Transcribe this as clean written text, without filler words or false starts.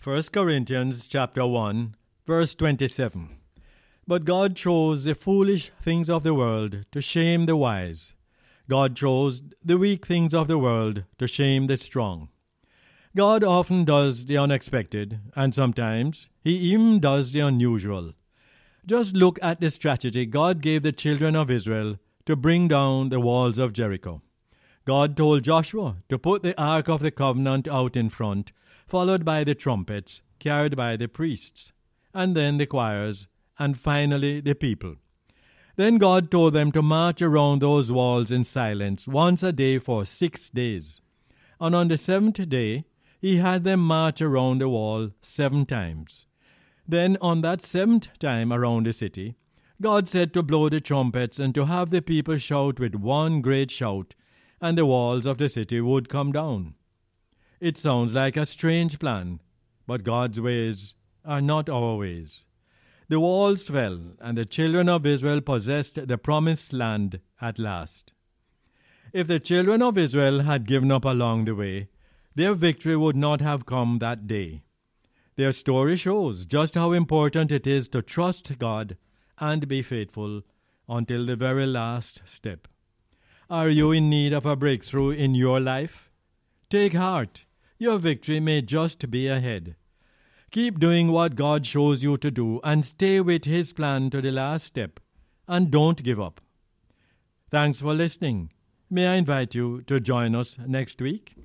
1 Corinthians chapter 1, verse 27. But God chose the foolish things of the world to shame the wise. God chose the weak things of the world to shame the strong. God often does the unexpected, and sometimes He even does the unusual. Just look at the strategy God gave the children of Israel to bring down the walls of Jericho. God told Joshua to put the Ark of the Covenant out in front, followed by the trumpets carried by the priests, and then the choirs, and finally the people. Then God told them to march around those walls in silence once a day for 6 days. And on the seventh day, He had them march around the wall 7 times. Then on that 7th time around the city, God said to blow the trumpets and to have the people shout with one great shout, and the walls of the city would come down. It sounds like a strange plan, but God's ways are not our ways. The walls fell, and the children of Israel possessed the promised land at last. If the children of Israel had given up along the way, their victory would not have come that day. Their story shows just how important it is to trust God and be faithful until the very last step. Are you in need of a breakthrough in your life? Take heart. Your victory may just be ahead. Keep doing what God shows you to do and stay with His plan to the last step. And don't give up. Thanks for listening. May I invite you to join us next week?